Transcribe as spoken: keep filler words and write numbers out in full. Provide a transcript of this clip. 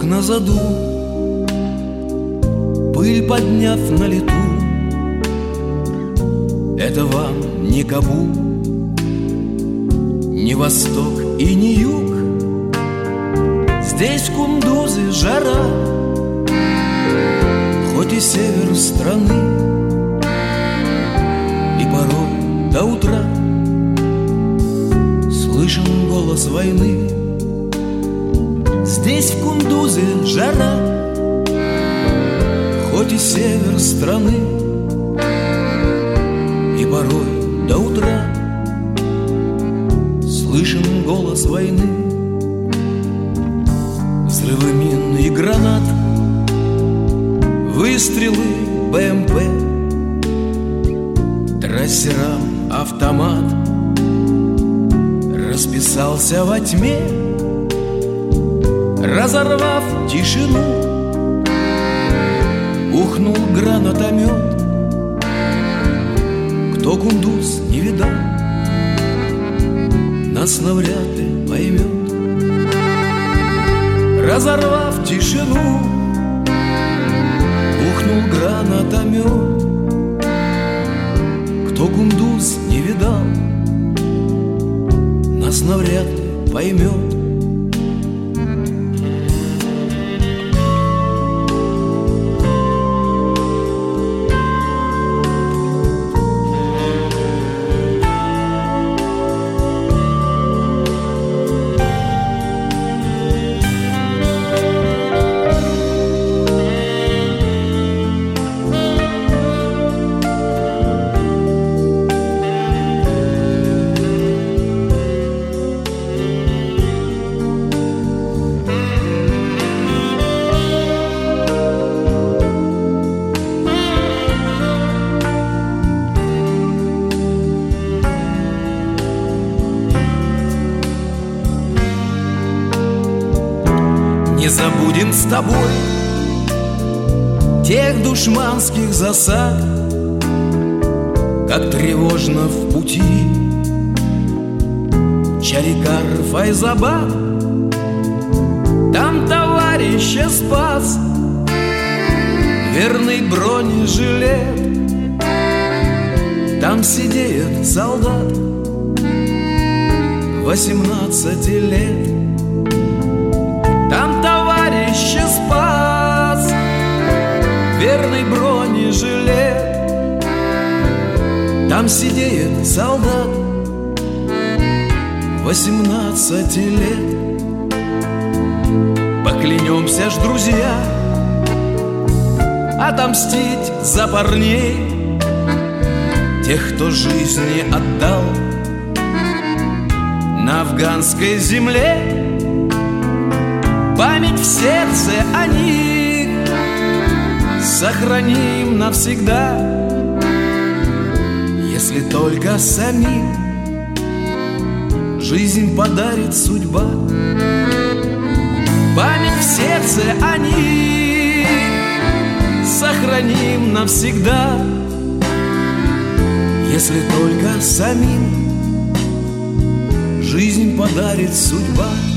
на заду, пыль подняв на лету. Это вам не Кабул, не восток и не юг. Здесь в Кундузе жара, хоть и север страны, и порой до утра слышен голос войны. Здесь в Кундузе жара, хоть и север страны, и порой до утра слышен голос войны. Взрывы мин и гранат, выстрелы БМП, трассерам автомат расписался во тьме, разорвав тишину. Ухнул гранатомет. Кто Кундуз не видал, нас навряд ли поймет. Разорвав тишину, ухнул гранатомет. Кто Кундуз не видал, нас навряд ли поймет. Не забудем с тобой тех душманских засад, как тревожно в пути Чарикар, Файзабад. Там товарища спас верный бронежилет, там сидит солдат восемнадцати лет. Там товарища спас верный бронежилет, там сидит солдат восемнадцати лет. Поклянемся ж, друзья, отомстить за парней, тех, кто жизни отдал на афганской земле. Память в сердце о них сохраним навсегда, если только самим жизнь подарит судьба. Память в сердце о них сохраним навсегда, если только самим жизнь подарит судьба.